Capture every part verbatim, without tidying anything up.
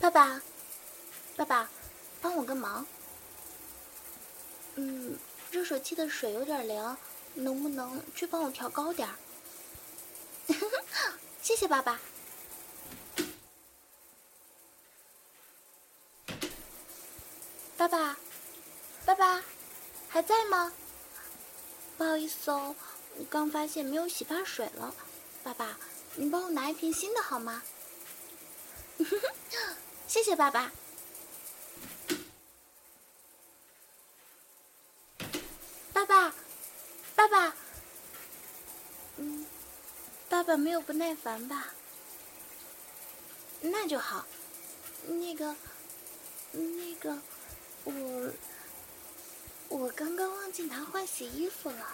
爸爸，爸爸，帮我个忙。嗯，热水器的水有点凉，能不能去帮我调高点儿？谢谢爸爸。爸爸，爸爸，还在吗？不好意思哦，我刚发现没有洗发水了。爸爸，你帮我拿一瓶新的好吗？谢谢爸爸。爸爸，爸爸，嗯，爸爸没有不耐烦吧？那就好。那个，那个，我我刚刚忘记拿换洗衣服了。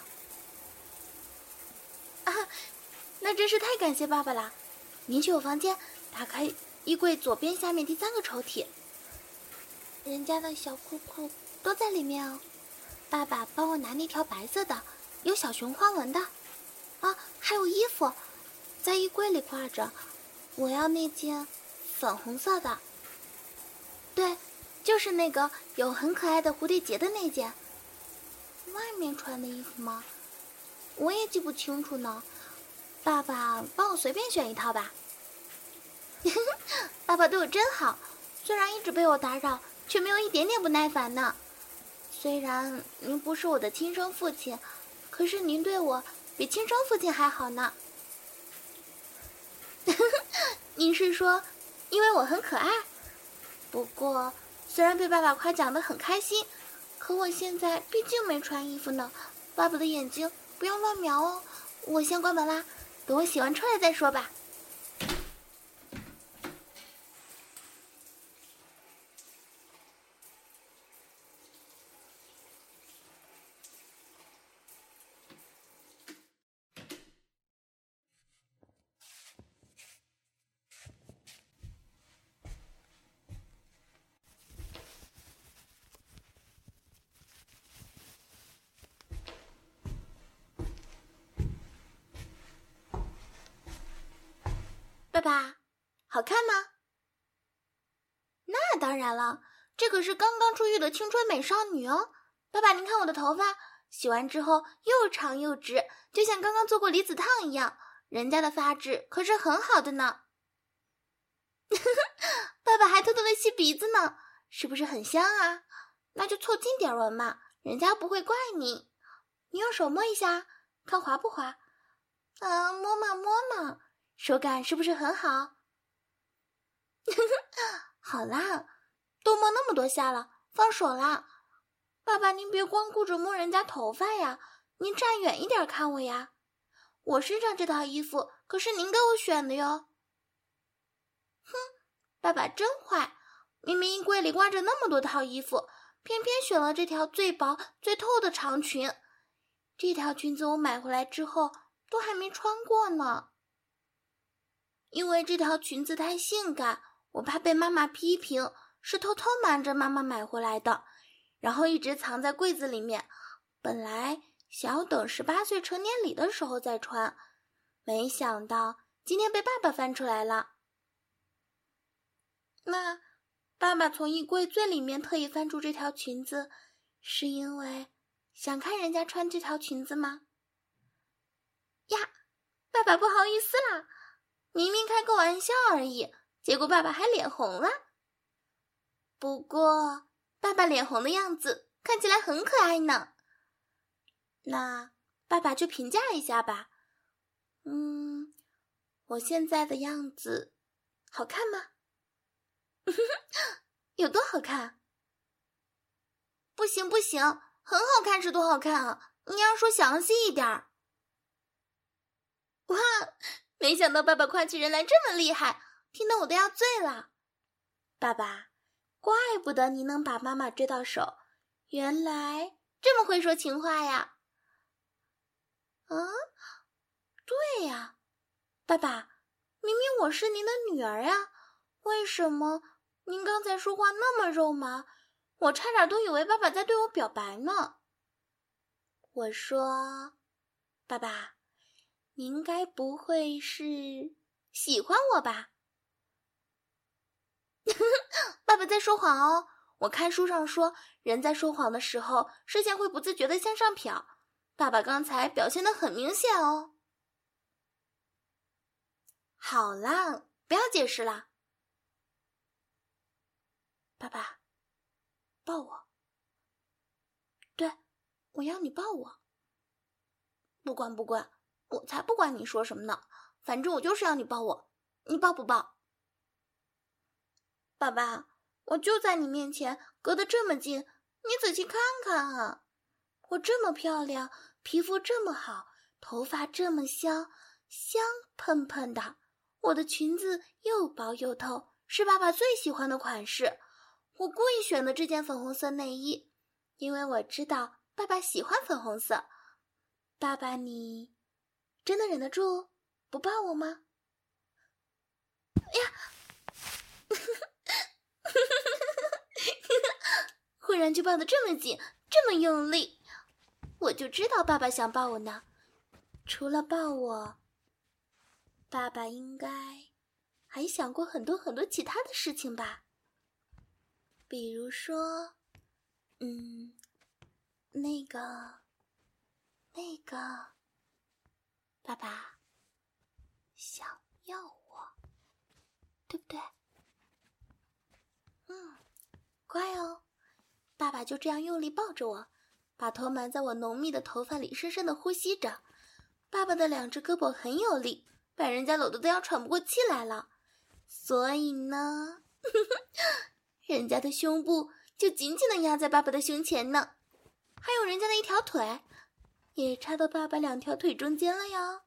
啊，那真是太感谢爸爸了。您去我房间，打开衣柜左边下面第三个抽屉，人家的小裤裤都在里面哦。爸爸帮我拿那条白色的，有小熊花纹的。啊，还有衣服，在衣柜里挂着。我要那件粉红色的。对，就是那个有很可爱的蝴蝶结的那件。外面穿的衣服吗？我也记不清楚呢。爸爸帮我随便选一套吧。爸爸对我真好，虽然一直被我打扰，却没有一点点不耐烦呢。虽然您不是我的亲生父亲，可是您对我比亲生父亲还好呢。您是说因为我很可爱？不过虽然被爸爸夸奖得很开心，可我现在毕竟没穿衣服呢。爸爸的眼睛不要乱瞄哦。我先关门啦，等我洗完出来再说吧。爸爸，好看吗？那当然了，这可是刚刚出狱的青春美少女哦。爸爸，您看我的头发，洗完之后又长又直，就像刚刚做过离子烫一样。人家的发质可是很好的呢。爸爸还偷偷的吸鼻子呢，是不是很香啊？那就凑近点闻嘛，人家不会怪你。你用手摸一下，看滑不滑？啊，摸嘛摸嘛，手感是不是很好？好啦，都摸那么多下了，放手啦。爸爸，您别光顾着摸人家头发呀，您站远一点看我呀。我身上这套衣服可是您给我选的哟。哼，爸爸真坏，明明衣柜里挂着那么多套衣服，偏偏选了这条最薄最透的长裙。这条裙子我买回来之后都还没穿过呢。因为这条裙子太性感，我怕被妈妈批评，是偷偷瞒着妈妈买回来的，然后一直藏在柜子里面。本来想要等十八岁成年礼的时候再穿，没想到今天被爸爸翻出来了。那爸爸从衣柜最里面特意翻出这条裙子，是因为想看人家穿这条裙子吗？呀，爸爸不好意思啦，明明开个玩笑而已，结果爸爸还脸红了。不过爸爸脸红的样子看起来很可爱呢。那爸爸就评价一下吧。嗯，我现在的样子好看吗？有多好看？不行不行，很好看是多好看啊，你要说详细一点儿。哇，没想到爸爸夸起人来这么厉害，听得我都要醉了。爸爸，怪不得你能把妈妈追到手，原来这么会说情话呀。嗯，对呀，爸爸，明明我是您的女儿呀，为什么您刚才说话那么肉麻？我差点都以为爸爸在对我表白呢。我说，爸爸，您该不会是喜欢我吧？ 爸爸在说谎哦，我看书上说，人在说谎的时候，视线会不自觉地向上瞟。爸爸刚才表现得很明显哦。好啦，不要解释啦。爸爸，抱我。对，我要你抱我。不管不管，我才不管你说什么呢，反正我就是要你抱我，你抱不抱？爸爸，我就在你面前，隔得这么近，你仔细看看啊！我这么漂亮，皮肤这么好，头发这么香，香喷喷的，我的裙子又薄又透，是爸爸最喜欢的款式。我故意选的这件粉红色内衣，因为我知道爸爸喜欢粉红色。爸爸，你真的忍得住不抱我吗？哎呀！忽然就抱得这么紧，这么用力，我就知道爸爸想抱我呢。除了抱我，爸爸应该还想过很多很多其他的事情吧。比如说，嗯，那个，那个，爸爸想要我，对不对？嗯，乖哦。爸爸就这样用力抱着我，把头埋在我浓密的头发里，深深的呼吸着。爸爸的两只胳膊很有力，把人家搂得都要喘不过气来了。所以呢，人家的胸部就紧紧地压在爸爸的胸前呢，还有人家的一条腿也插到爸爸两条腿中间了呀。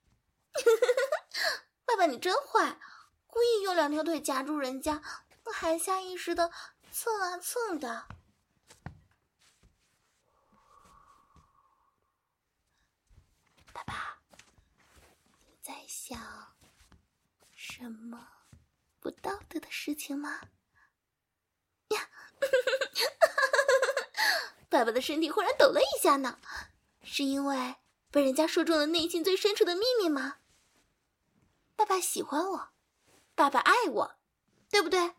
爸爸你真坏，故意用两条腿夹住人家，还下意识地蹭啊蹭的。爸爸，你在想什么不道德的事情吗？呀，爸爸的身体忽然抖了一下呢，是因为被人家说中了内心最深处的秘密吗？爸爸喜欢我，爸爸爱我，对不对？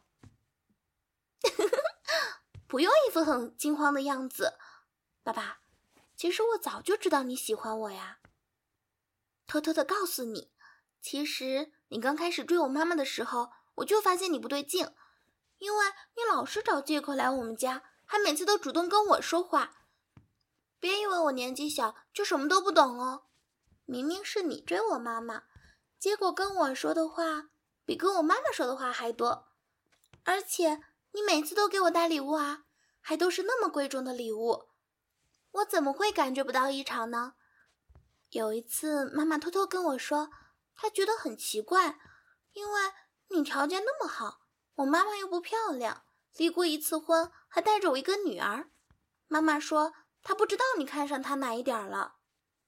不用一副很惊慌的样子，爸爸，其实我早就知道你喜欢我呀。偷偷的告诉你，其实你刚开始追我妈妈的时候，我就发现你不对劲，因为你老是找借口来我们家，还每次都主动跟我说话。别以为我年纪小就什么都不懂哦，明明是你追我妈妈，结果跟我说的话比跟我妈妈说的话还多，而且你每次都给我带礼物啊，还都是那么贵重的礼物，我怎么会感觉不到异常呢？有一次妈妈偷偷跟我说，她觉得很奇怪，因为你条件那么好，我妈妈又不漂亮，离过一次婚，还带着我一个女儿。妈妈说她不知道你看上她哪一点了。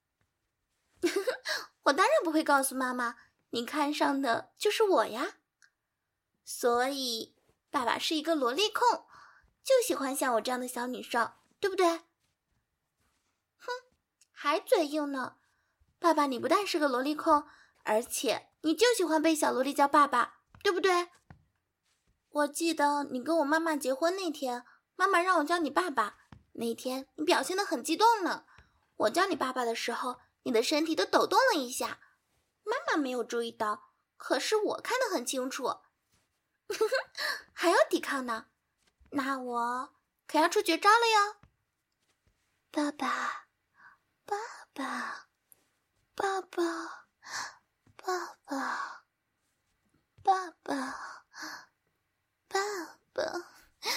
我当然不会告诉妈妈，你看上的就是我呀。所以爸爸是一个萝莉控，就喜欢像我这样的小女生，对不对？哼，还嘴硬呢。爸爸，你不但是个萝莉控，而且你就喜欢被小萝莉叫爸爸，对不对？我记得你跟我妈妈结婚那天，妈妈让我叫你爸爸，那天你表现得很激动呢。我叫你爸爸的时候，你的身体都抖动了一下，妈妈没有注意到，可是我看得很清楚。还要抵抗呢，那我可要出绝招了哟。爸爸，爸爸。爸爸，爸爸，爸爸，爸爸，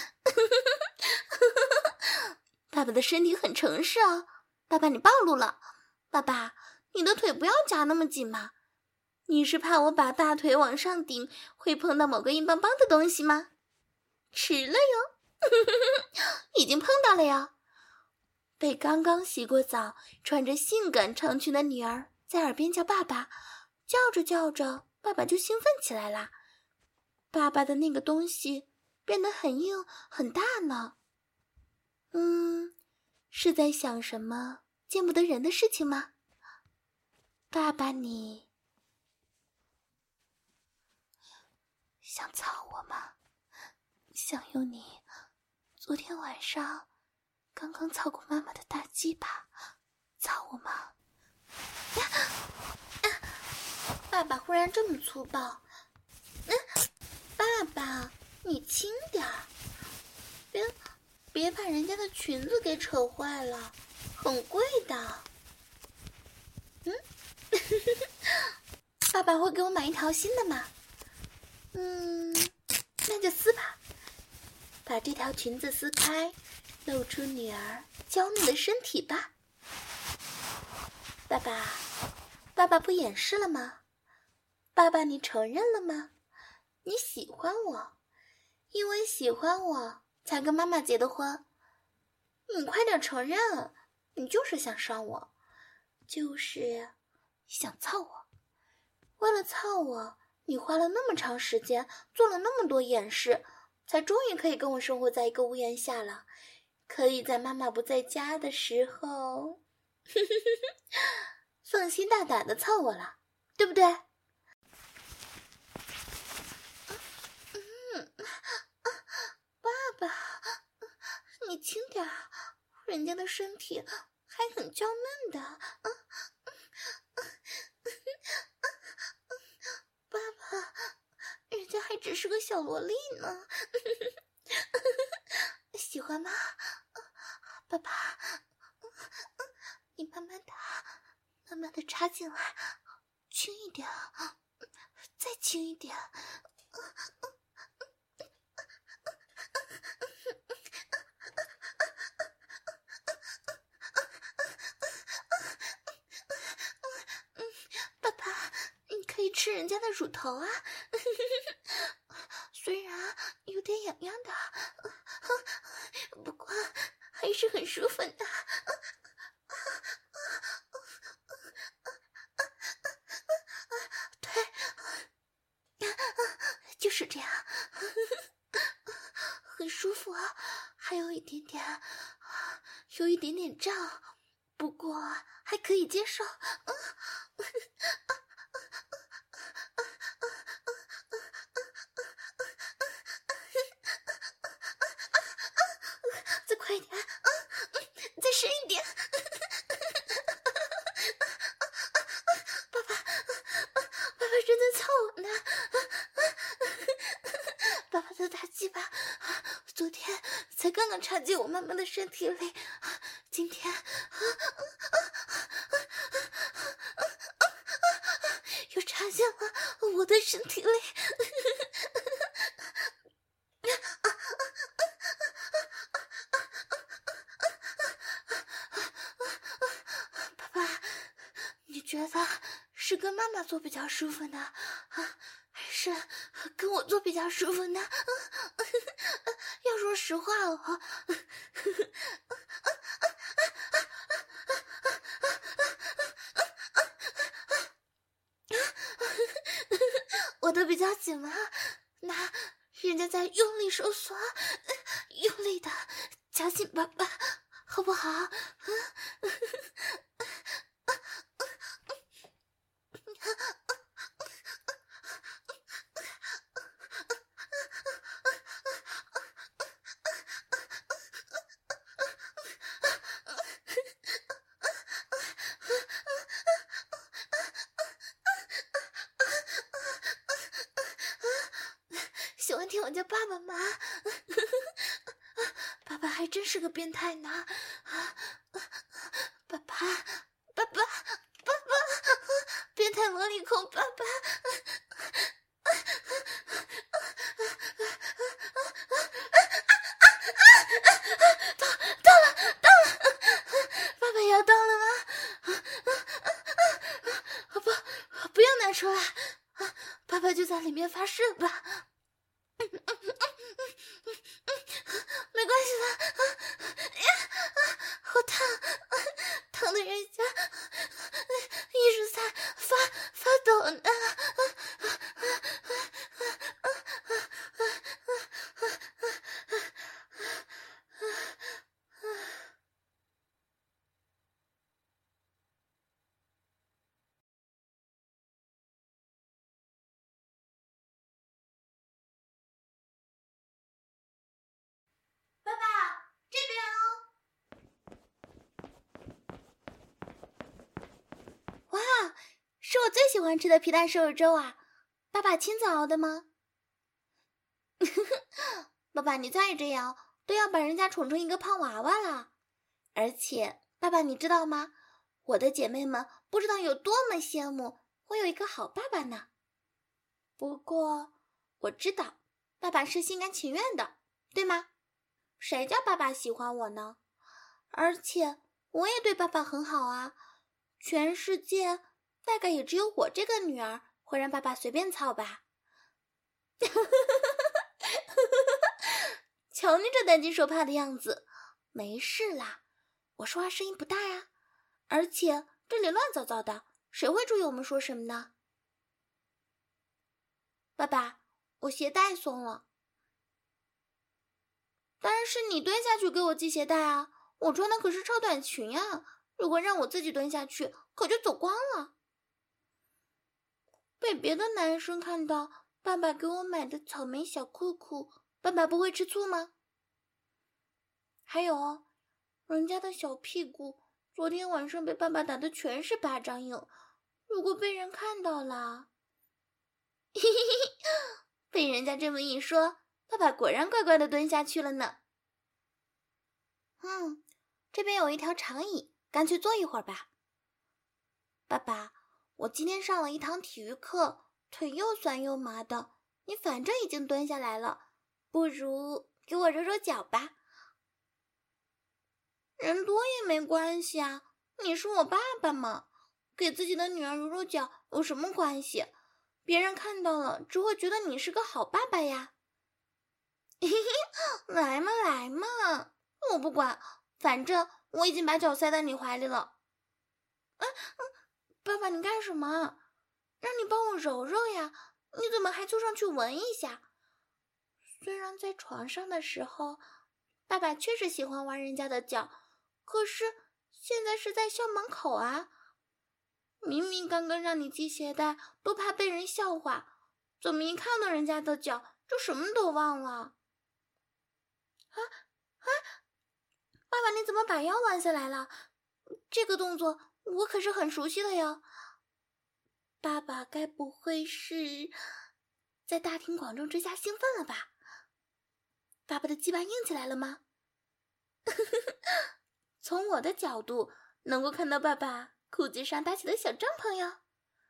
爸爸的身体很诚实啊！爸爸，你暴露了！爸爸，你的腿不要夹那么紧嘛！你是怕我把大腿往上顶会碰到某个硬邦邦的东西吗？迟了哟，已经碰到了哟！被刚刚洗过澡、穿着性感长裙的女儿在耳边叫爸爸，叫着叫着，爸爸就兴奋起来啦。爸爸的那个东西变得很硬很大呢。嗯，是在想什么见不得人的事情吗？爸爸，你想操我吗？ 想用你昨天晚上刚刚操过妈妈的大鸡巴操我吗？啊啊、爸爸忽然这么粗暴，嗯、啊，爸爸你轻点儿，别别把人家的裙子给扯坏了，很贵的。嗯，爸爸会给我买一条新的吗？嗯，那就撕吧，把这条裙子撕开，露出女儿娇嫩的身体吧。爸爸，爸爸不掩饰了吗？爸爸，你承认了吗？你喜欢我，因为喜欢我才跟妈妈结的婚。你快点承认，你就是想伤我，就是想操我。为了操我，你花了那么长时间，做了那么多掩饰，才终于可以跟我生活在一个屋檐下了，可以在妈妈不在家的时候放心大胆的操我了，对不对？嗯，爸爸，你轻点儿，人家的身体还很娇嫩的。爸爸，人家还只是个小萝莉呢。喜欢吗？爸爸，你慢慢的慢慢的插进来，轻一点，再轻一点。爸爸，你可以吃人家的乳头啊，虽然有点痒痒的，不过还是很舒服的。对，就是这样，很舒服啊，还有一点点，有一点点胀，不过还可以接受。再快一点，再深一点。爸爸，爸爸正在操我呢。爸爸的大鸡巴昨天才刚刚插进我妈妈的身体里，今天又插进了我的身体里。爸爸，你觉得是跟妈妈做比较舒服呢，还是跟我做比较舒服呢？要说实话哦，我的比较紧吗？那人家在用力收缩，用力的夹紧爸爸，好不好？喜欢听我叫爸爸吗？爸爸还真是个变态呢。爸爸，爸爸，爸爸，变态萝莉控爸爸。到到了，到了，爸爸要到了吗？不，不要拿出来，爸爸就在里面发射吧。没关系的，好烫，疼的人家一直在发发抖呢。 是我最喜欢吃的皮蛋瘦肉粥啊！爸爸亲自熬的吗？爸爸，你再这样都要把人家宠成一个胖娃娃了。而且，爸爸你知道吗？我的姐妹们不知道有多么羡慕我有一个好爸爸呢。不过，我知道爸爸是心甘情愿的，对吗？谁叫爸爸喜欢我呢？而且我也对爸爸很好啊，全世界大概也只有我这个女儿会让爸爸随便操吧。瞧你这担惊受怕的样子，没事啦，我说话声音不大呀，而且这里乱糟糟的，谁会注意我们说什么呢？爸爸，我鞋带松了。当然是你蹲下去给我系鞋带啊，我穿的可是超短裙啊，如果让我自己蹲下去，可就走光了。被别的男生看到爸爸给我买的草莓小裤裤，爸爸不会吃醋吗？还有哦，人家的小屁股昨天晚上被爸爸打的全是巴掌印，如果被人看到了，嘿嘿嘿，被人家这么一说，爸爸果然乖乖的蹲下去了呢。嗯，这边有一条长椅，干脆坐一会儿吧。爸爸，我今天上了一堂体育课，腿又酸又麻的，你反正已经蹲下来了，不如给我揉揉脚吧。人多也没关系啊，你是我爸爸嘛，给自己的女儿揉揉脚有什么关系？别人看到了只会觉得你是个好爸爸呀。嘿嘿，来嘛来嘛，我不管，反正我已经把脚塞在你怀里了。啊，爸爸你干什么？让你帮我揉揉呀，你怎么还凑上去闻一下？虽然在床上的时候，爸爸确实喜欢玩人家的脚，可是现在是在校门口啊。明明刚刚让你系鞋带，都怕被人笑话，怎么一看到人家的脚就什么都忘了？啊啊！爸爸你怎么把腰弯下来了？这个动作我可是很熟悉的呀。爸爸该不会是在大庭广众之下兴奋了吧？爸爸的鸡巴硬起来了吗？从我的角度能够看到爸爸裤子上搭起的小帐篷哟。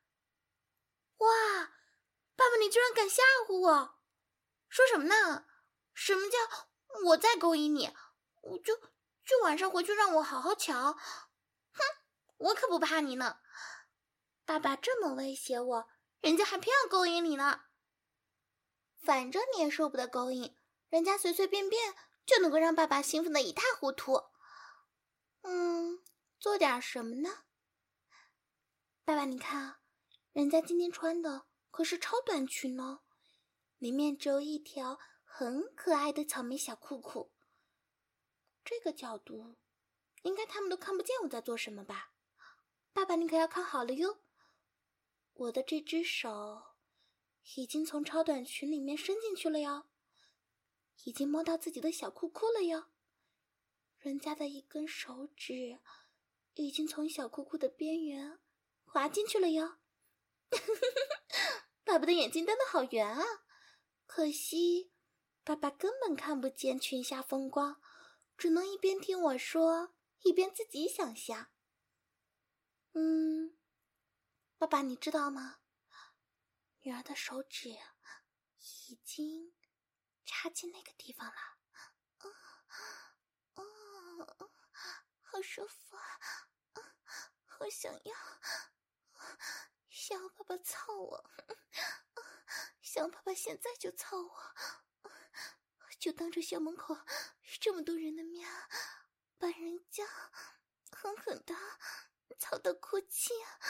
哇，爸爸你居然敢吓唬我！说什么呢？什么叫我再勾引你，我就就晚上回去让我好好瞧。哼，我可不怕你呢。爸爸这么威胁我，人家还偏要勾引你呢。反正你也受不得勾引，人家随随便便就能够让爸爸兴奋得一塌糊涂。嗯，做点什么呢？爸爸你看啊，人家今天穿的可是超短裙呢，里面只有一条很可爱的草莓小裤裤。这个角度，应该他们都看不见我在做什么吧？爸爸你可要看好了哟，我的这只手已经从超短裙里面伸进去了哟，已经摸到自己的小裤裤了哟。人家的一根手指已经从小裤裤的边缘滑进去了哟。爸爸的眼睛瞪得好圆啊，可惜爸爸根本看不见裙下风光，只能一边听我说一边自己想象。嗯，爸爸你知道吗？女儿的手指已经插进那个地方了。嗯嗯，好舒服啊，好想要想要爸爸操我，想要爸爸现在就操我，就当着校门口这么多人的面把人家狠狠的操到哭泣啊。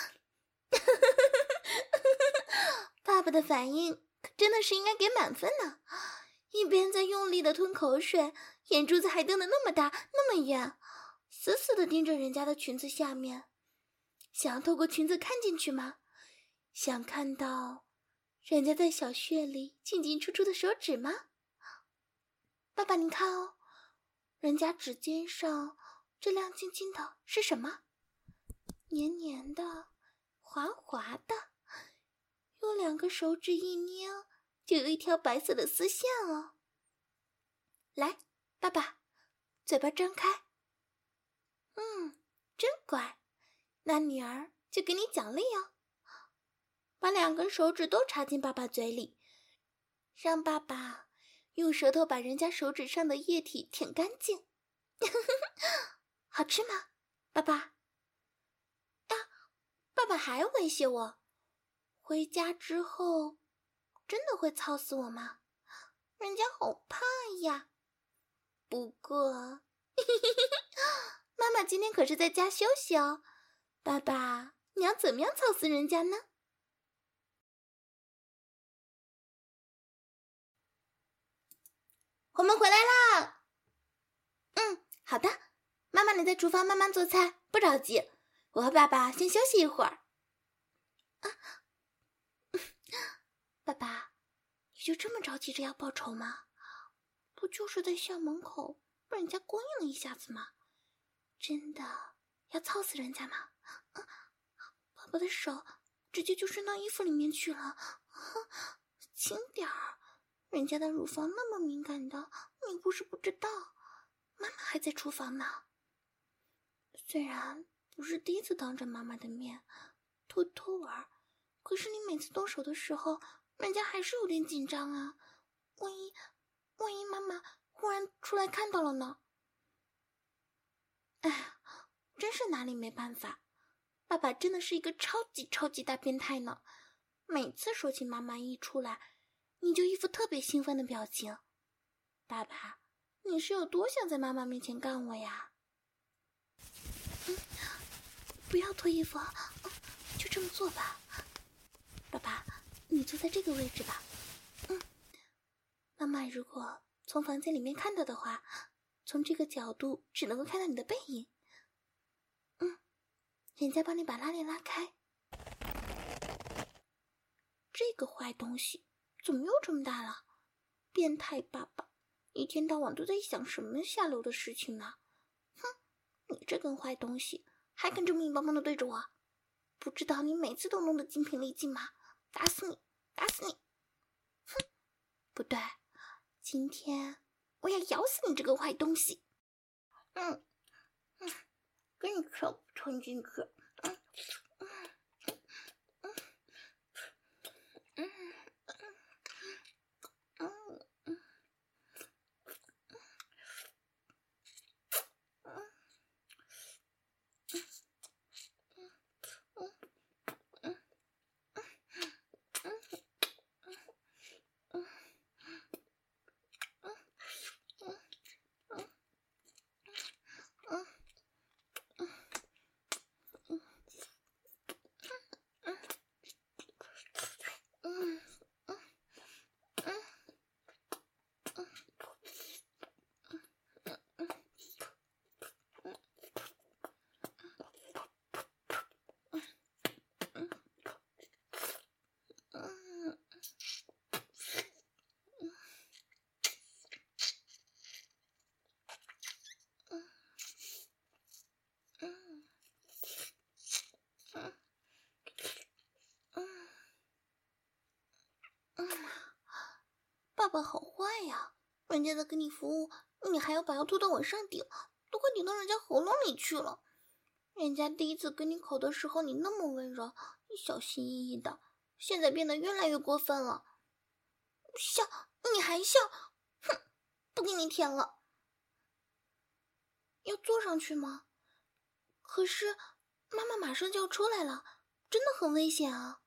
爸爸的反应可真的是应该给满分呢，一边在用力的吞口水，眼珠子还瞪得那么大那么圆，死死地盯着人家的裙子下面，想要透过裙子看进去吗？想看到人家在小穴里进进出出的手指吗？爸爸你看哦，人家指尖上这亮晶晶的是什么？黏黏的滑滑的，用两个手指一捏，就有一条白色的丝线了。来，爸爸，嘴巴张开。嗯，真乖，那女儿就给你奖励哦。把两根手指都插进爸爸嘴里，让爸爸用舌头把人家手指上的液体舔干净。好吃吗，爸爸？啊，爸爸还威胁我，回家之后真的会操死我吗？人家好怕呀。不过妈妈今天可是在家休息哦，爸爸，你要怎么样操死人家呢？我们回来啦！嗯，好的，妈妈你在厨房慢慢做菜，不着急，我和爸爸先休息一会儿。啊，爸爸，你就这么着急着要报仇吗？不就是在校门口被人家勾引了一下子吗？真的要操死人家吗？啊，爸爸的手直接就伸到衣服里面去了，啊，轻点儿，人家的乳房那么敏感的，你不是不知道，妈妈还在厨房呢。虽然不是第一次当着妈妈的面偷偷玩，可是你每次动手的时候，人家还是有点紧张啊，万一万一妈妈忽然出来看到了呢？哎，真是拿你没办法，爸爸真的是一个超级超级大变态呢。每次说起妈妈一出来，你就一副特别兴奋的表情。爸爸，你是有多想在妈妈面前干我呀？嗯，不要脱衣服，嗯，就这么做吧。爸爸，你坐在这个位置吧。嗯，妈妈如果从房间里面看到的话，从这个角度只能够看到你的背影。嗯，人家帮你把拉链拉开。这个坏东西怎么又这么大了？变态爸爸，一天到晚都在想什么下流的事情呢？哼，你这根坏东西还敢这么硬邦邦的对着我？不知道你每次都弄得精疲力尽吗？打死你，打死你！哼，不对，今天我要咬死你这个坏东西！嗯嗯，给你全部吞进去。嗯嗯嗯嗯嗯嗯爸爸好坏呀！人家在给你服务，你还要把药拖到我上顶，都快顶到人家喉咙里去了。人家第一次跟你口的时候，你那么温柔，你小心翼翼的，现在变得越来越过分了。笑，你还笑？哼，不给你舔了。要坐上去吗？可是妈妈马上就要出来了，真的很危险啊。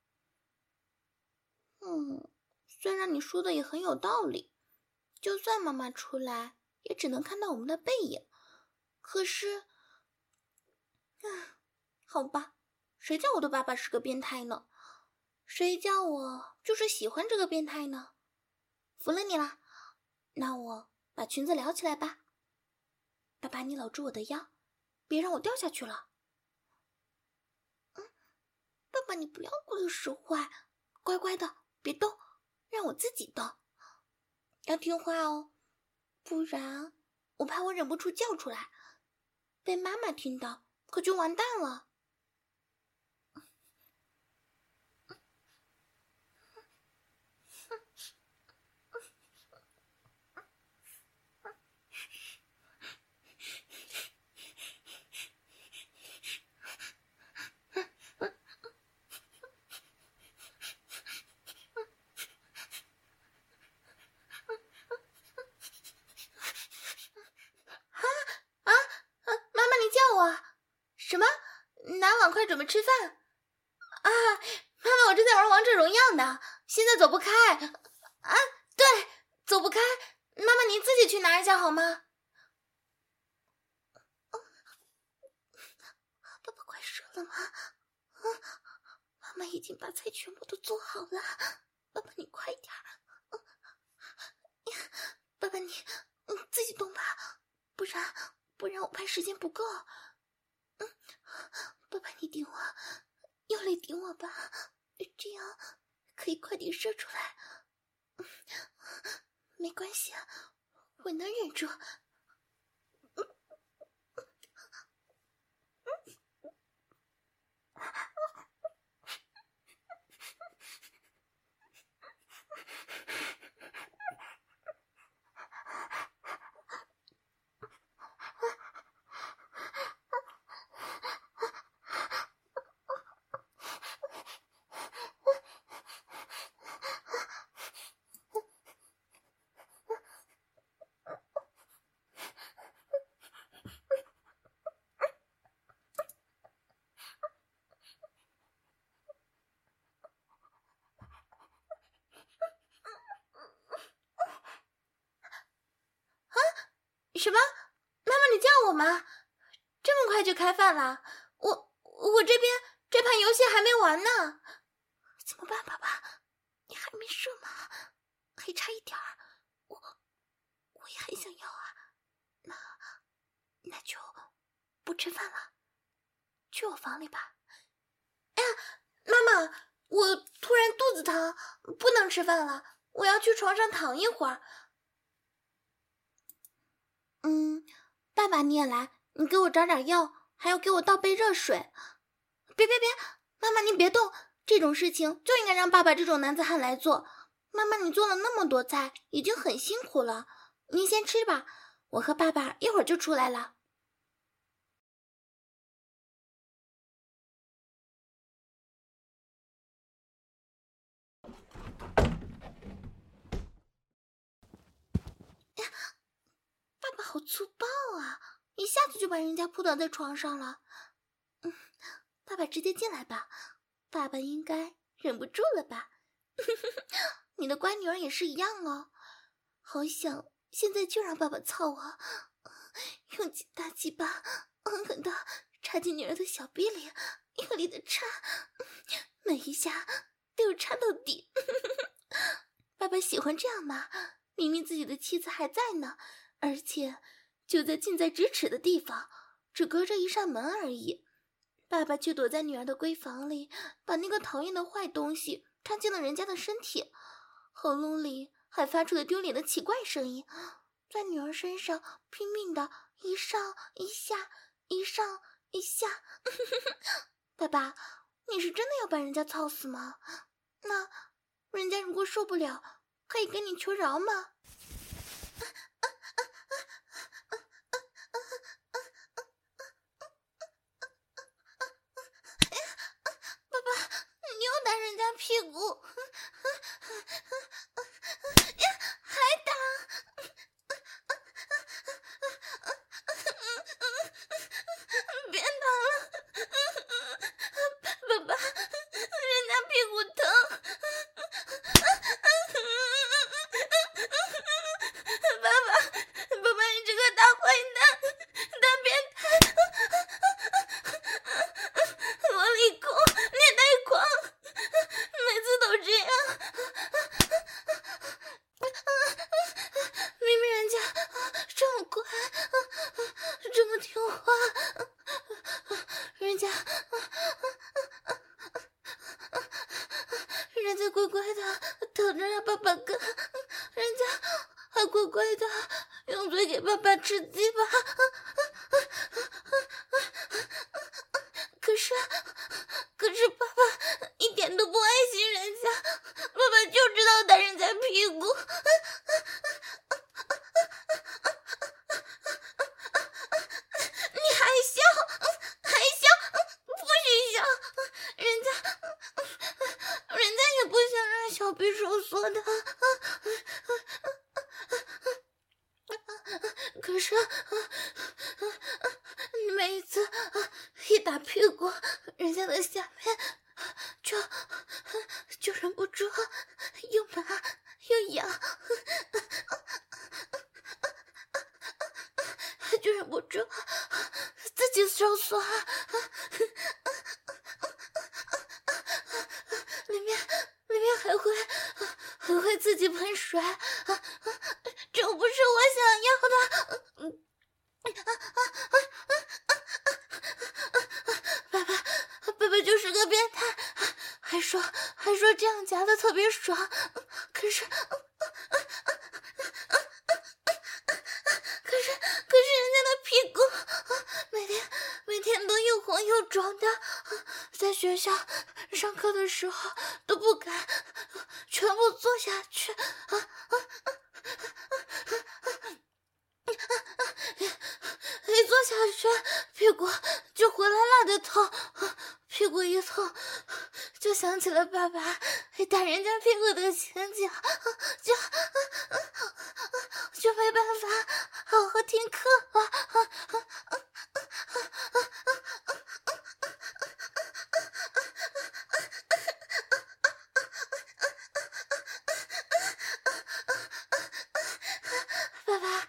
嗯，虽然你说的也很有道理，就算妈妈出来，也只能看到我们的背影。可是，啊，好吧，谁叫我的爸爸是个变态呢？谁叫我就是喜欢这个变态呢？服了你了，那我把裙子撩起来吧。爸爸，你搂住我的腰，别让我掉下去了。嗯，爸爸，你不要过于使坏，乖乖的，别动，让我自己动。要听话哦，不然我怕我忍不住叫出来，被妈妈听到可就完蛋了。 什么？拿碗筷准备吃饭？啊，妈妈，我正在玩王者荣耀呢，现在走不开。啊，对，走不开。妈妈，您自己去拿一下好吗？爸爸快射了吗？嗯，妈妈已经把菜全部都做好了。爸爸，你快点。嗯，爸爸，你你自己动吧，不然不然我怕时间不够。嗯，爸爸，你顶我，用力顶我吧，这样可以快点射出来。嗯，没关系，我能忍住。什么？妈妈，你叫我吗？这么快就开饭了？我我这边这盘游戏还没完呢。怎么办，爸爸？你还没射吗？还差一点儿，我我也很想要啊。那那就不吃饭了，去我房里吧。哎呀，妈妈，我突然肚子疼，不能吃饭了，我要去床上躺一会儿。嗯，爸爸你也来，你给我找点药，还要给我倒杯热水。别别别，妈妈你别动，这种事情就应该让爸爸这种男子汉来做。妈妈你做了那么多菜，已经很辛苦了，您先吃吧，我和爸爸一会儿就出来了。呀，爸爸好粗暴啊，一下子就把人家扑倒在床上了。嗯，爸爸直接进来吧，爸爸应该忍不住了吧。你的乖女儿也是一样哦，好想现在就让爸爸操我，用起大鸡巴狠狠地插进女儿的小臂里，用力的插，每一下都有插到底。爸爸喜欢这样吗？明明自己的妻子还在呢，而且就在近在咫尺的地方，只隔着一扇门而已。爸爸却躲在女儿的闺房里，把那个讨厌的坏东西插进了人家的身体，喉咙里还发出了丢脸的奇怪声音，在女儿身上拼命的一上一下，一上一下。爸爸，你是真的要把人家操死吗？那人家如果受不了，可以跟你求饶吗？爸爸，你又打人家屁股，还打，别打了，爸爸，人家屁股疼。爸爸，爸爸，你这个大坏蛋，大变态，萝莉控，虐待狂，每次都这样。明明人家这么乖，这么听话，人家人家乖乖的等着让爸爸跟，人家还乖乖的用嘴给爸爸吃鸡巴。可是可是爸爸一点都不爱惜人家，爸爸就知道打人家屁股。你还笑还笑，不许笑，人家人家也不想让小臂收缩的。可是每一次一打屁股，人家的下面就就忍不住又麻又痒，就忍不住自己收缩，里面里面还会还会自己喷水，这不是我想要的。爸爸爸爸就是个变态，还说还说这样夹的特别爽，可是可是可是人家的屁股每天每天都又红又肿的，在学校上课的时候都不敢全部坐下去，啊啊啊一坐下去屁股就火辣辣的痛，屁股一痛就想起了爸爸打人家屁股的情景，就就没办法好好听课了。爸爸，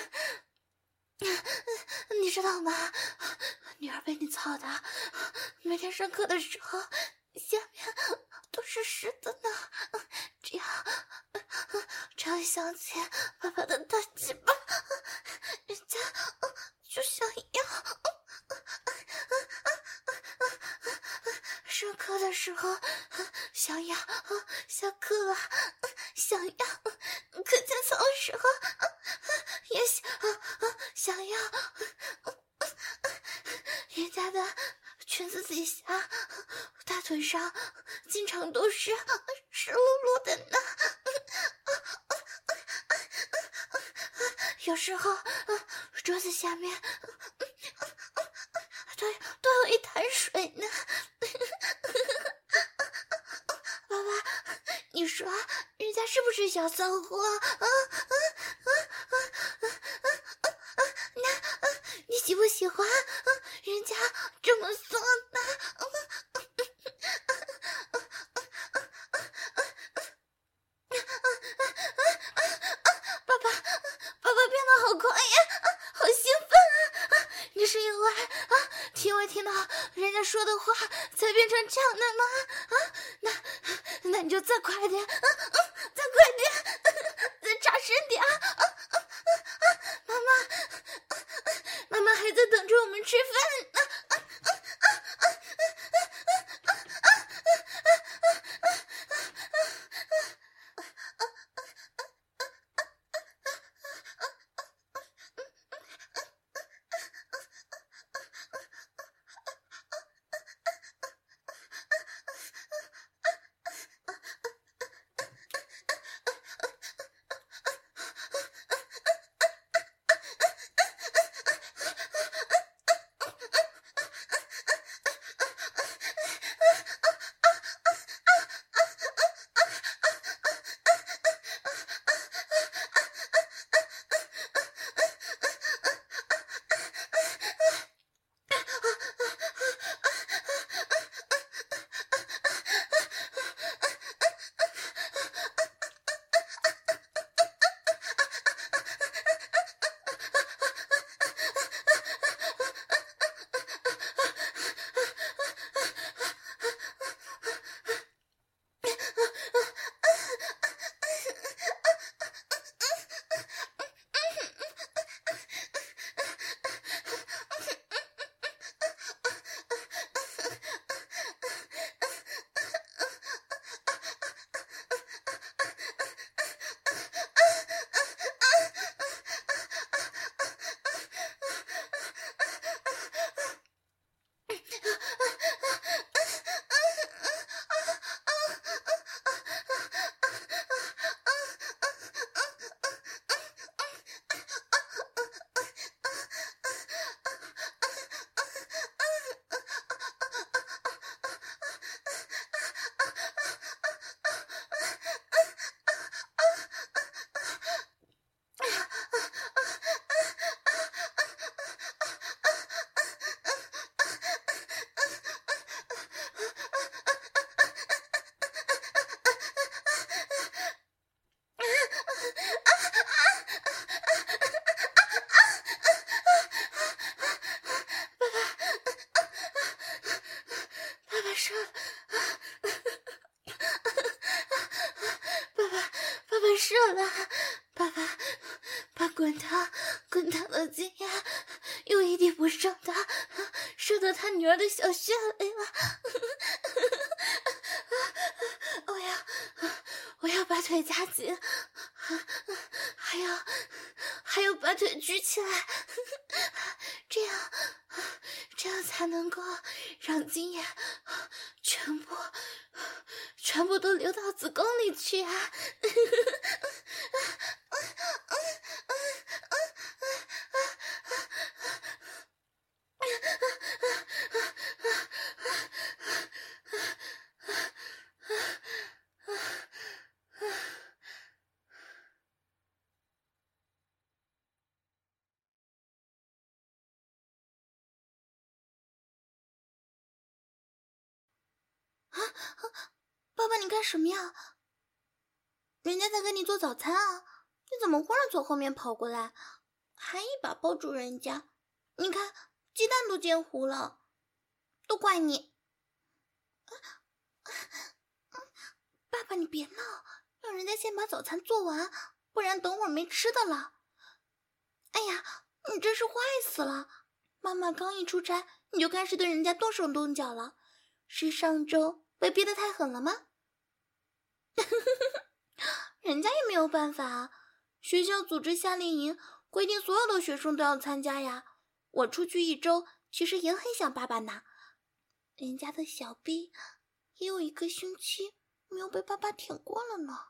你知道吗？女儿被你操的，每天上课的时候下面都是湿的呢。这样，这样想起爸爸的大鸡巴，人家就想要。上课的时候想要，下课了想要，课间操的时候也想想要。人家的裙子底下、大腿上经常都是湿漉漉的呢。有时候桌子下面都都有一滩水呢。爸爸，你说人家是不是小骚货啊？啊啊啊啊啊啊！那你喜不喜欢人家这么做呢？爸爸，爸爸变得好快呀，好兴奋啊！你是因为啊，听没听到人家说的话才变成这样的吗？啊，那那你就再快点，啊啊，再快点，再扎实点啊！啊啊啊！妈妈，妈妈还在等着我们吃饭呢。啊啊啊啊啊啊啊了，爸爸，把滚烫滚烫的精液有一滴不剩的射到他女儿的小穴里了。我要我要把腿夹紧，还要还要把腿举起来，这样这样才能够让精液全部全部都流到子宫里去啊。爸爸，你干什么呀？人家在给你做早餐啊，你怎么忽然从后面跑过来，还一把抱住人家？你看，鸡蛋都煎糊了，都怪你！爸爸，你别闹，让人家先把早餐做完，不然等会儿没吃的了。哎呀，你真是坏死了！妈妈刚一出差，你就开始对人家动手动脚了，是上周被逼得太狠了吗？人家也没有办法啊，学校组织夏令营，规定所有的学生都要参加呀。我出去一周，其实也很想爸爸呢。人家的小臂也有一个星期没有被爸爸舔过了呢。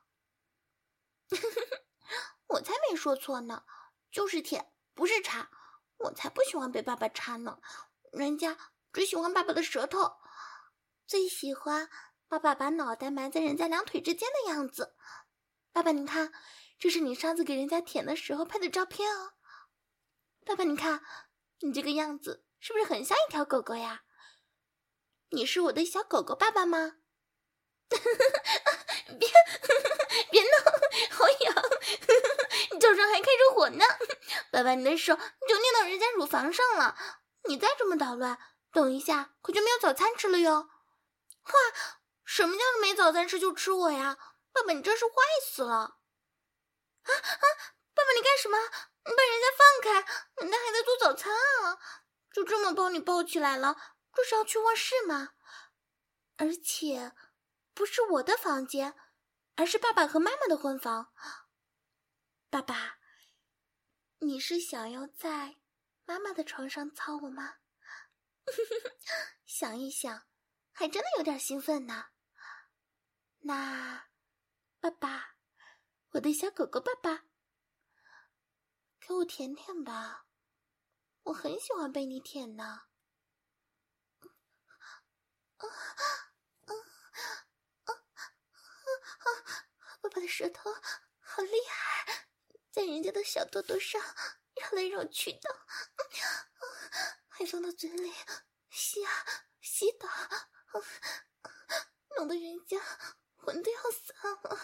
我才没说错呢，就是舔，不是插。我才不喜欢被爸爸插呢，人家只喜欢爸爸的舌头，最喜欢爸爸把脑袋埋在人家两腿之间的样子。爸爸，你看，这是你上次给人家舔的时候拍的照片哦。爸爸，你看，你这个样子是不是很像一条狗狗呀？你是我的小狗狗爸爸吗？别别闹，好痒，脚上还开着火呢。爸爸，你的手就捏到人家乳房上了，你再这么捣乱，等一下可就没有早餐吃了哟。哇，什么叫是没早餐吃就吃我呀？爸爸，你真是坏死了！啊啊！爸爸，你干什么？你把人家放开，人家还在做早餐啊！就这么抱你抱起来了，这是要去卧室吗？而且不是我的房间，而是爸爸和妈妈的婚房。爸爸，你是想要在妈妈的床上操我吗？想一想，还真的有点兴奋呢。那爸爸，我的小狗狗爸爸，给我舔舔吧，我很喜欢被你舔呢。爸爸的舌头好厉害，在人家的小肚肚上绕来绕去的，还放到嘴里吸啊吸的，弄得人家魂都要散了。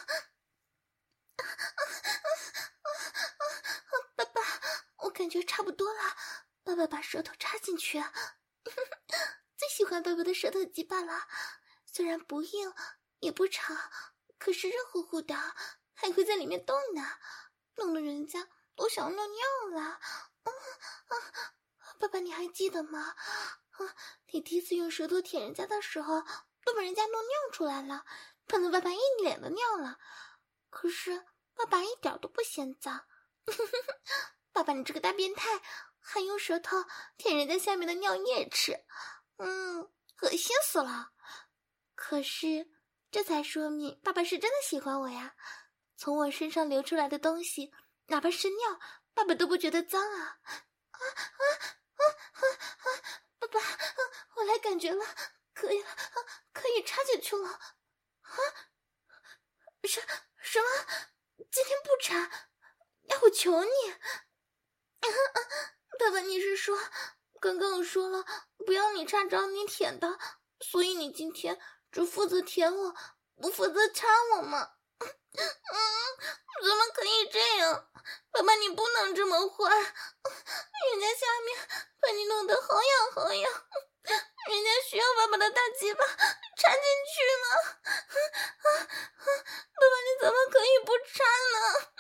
爸爸，我感觉差不多了，爸爸把舌头插进去。最喜欢爸爸的舌头鸡巴了，虽然不硬也不长，可是热乎乎的，还会在里面动呢，弄得人家都想尿尿了。嗯啊，爸爸，你还记得吗？啊，你第一次用舌头舔人家的时候，都把人家弄尿出来了，喷了爸爸一脸的尿了。可是爸爸一点都不嫌脏。爸爸，你这个大变态，还用舌头舔人家下面的尿液吃，嗯，恶心死了。可是这才说明爸爸是真的喜欢我呀，从我身上流出来的东西，哪怕是尿，爸爸都不觉得脏啊！啊啊啊啊啊！爸爸，我来感觉了，可以了，可以插进去了。啊？什什么？今天不插？要我求你！啊啊！爸爸，你是说，刚刚我说了不要你插找你舔的，所以你今天只负责舔我，不负责插我吗？嗯，怎么可以这样？爸爸，你不能这么坏，人家下面把你弄得好痒好痒，人家需要爸爸的大鸡巴插进去吗？爸爸，你怎么可以不插呢？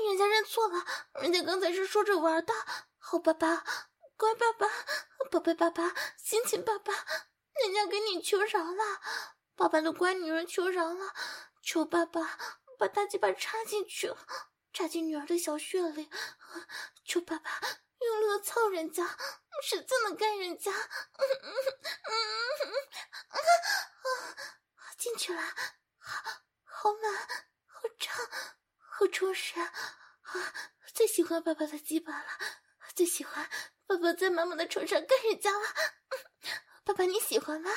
人家认错了，人家刚才是说着玩的。好爸爸，乖爸爸，宝贝爸爸，亲亲爸爸，人家给你求饶了，爸爸的乖女儿求饶了，求爸爸把大鸡巴插进去，插进女儿的小穴里，求爸爸用力的操人家，使劲的干人家，嗯嗯嗯嗯嗯，进去了，好，好暖，好胀，好充实啊！最喜欢爸爸的鸡巴了，最喜欢爸爸在妈妈的床上干人家了。爸爸你喜欢吗？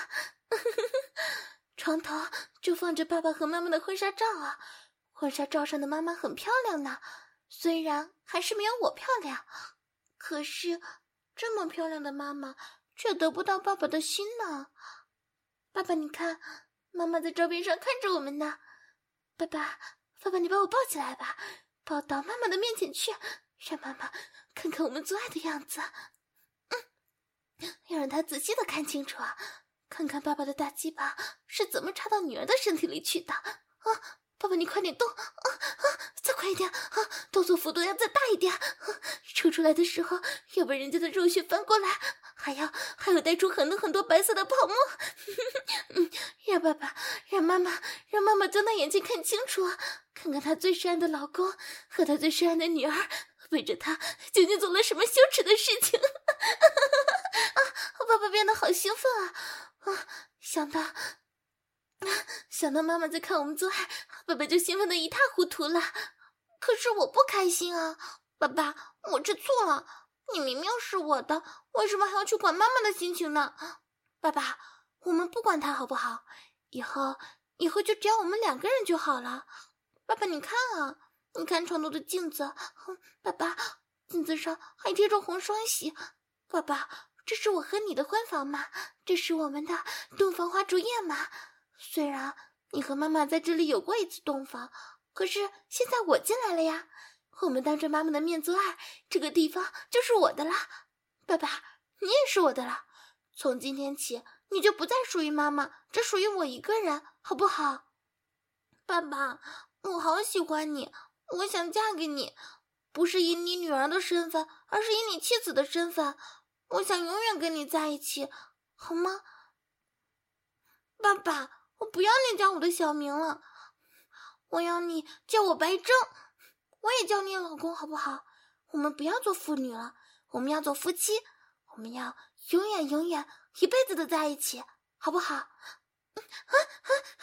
床头就放着爸爸和妈妈的婚纱照啊，婚纱照上的妈妈很漂亮呢，虽然还是没有我漂亮，可是这么漂亮的妈妈却得不到爸爸的心呢。爸爸你看，妈妈在照片上看着我们呢。爸爸，爸爸你把我抱起来吧，抱到妈妈的面前去，让妈妈看看我们做爱的样子。嗯，要让她仔细的看清楚啊，看看爸爸的大鸡巴是怎么插到女儿的身体里去的。啊，爸爸你快点动，啊啊，再快一点，啊，动作幅度要再大一点，啊，抽出来的时候要把人家的肉血翻过来，还要还有带出很多很多白色的泡沫。嗯，让爸爸让妈妈让妈妈睁大眼睛看清楚，看看她最深爱的老公和她最深爱的女儿为着她究竟做了什么羞耻的事情。啊，爸爸变得好兴奋啊！啊，想到想到妈妈在看我们做爱，爸爸就兴奋得一塌糊涂了。可是我不开心啊，爸爸，我知错了，你明明是我的，为什么还要去管妈妈的心情呢？爸爸，我们不管她好不好？以后以后就只要我们两个人就好了。爸爸你看啊，你看床头的镜子，爸爸，镜子上还贴着红双喜。爸爸，这是我和你的婚房嘛，这是我们的洞房花烛夜嘛。虽然你和妈妈在这里有过一次洞房，可是现在我进来了呀，我们当着妈妈的面做爱，这个地方就是我的啦。爸爸，你也是我的了，从今天起你就不再属于妈妈，只属于我一个人，好不好？爸爸，我好喜欢你，我想嫁给你，不是以你女儿的身份，而是以你妻子的身份，我想永远跟你在一起，好吗？爸爸，我不要你叫我的小名了，我要你叫我白正，我也叫你老公，好不好？我们不要做父女了，我们要做夫妻，我们要永远永远一辈子的在一起，好不好？啊啊啊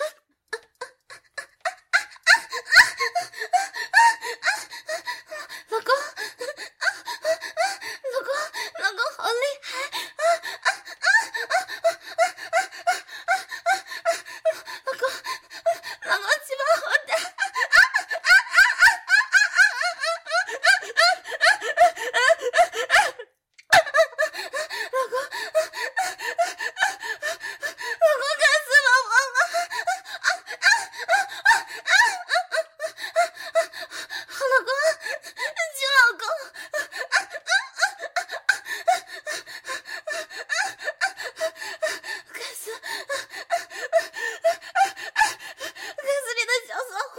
老公，老公，老公好厉害！老公，老公鸡巴好大！老公，老公干死老王了！好老公，亲老公，该死，该死你的小骚货，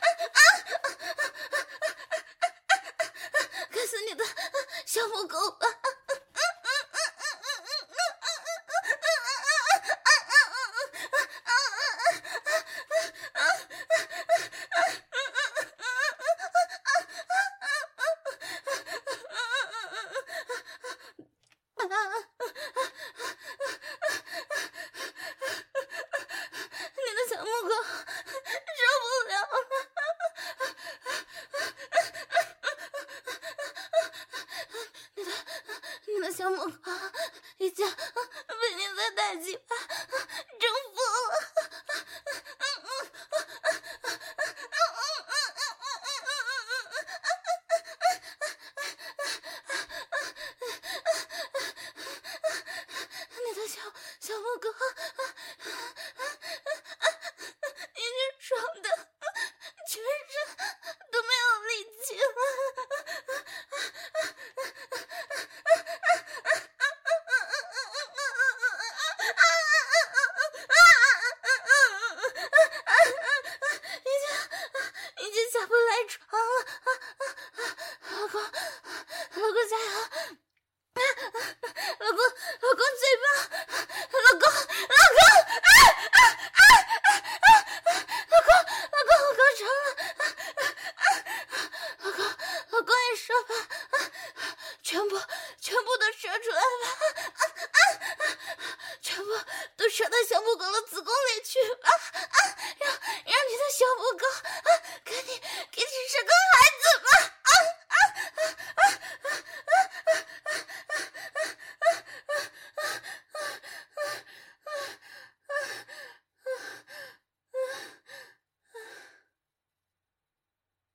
该死你的小母狗吧！你的小母狗受不了了，你的你的小母狗已经被你的大鸡巴征服了。你的小小母狗已经爽的全身都没有力气了。 公，老公加油！啊，老公，老公嘴巴，老公，老公，啊啊啊啊啊！老公，老公，我高潮了！啊啊啊！老公，老公也射吧！啊，全部，全部都射出来吧！啊啊啊！全部都射到小母狗的子宫里去！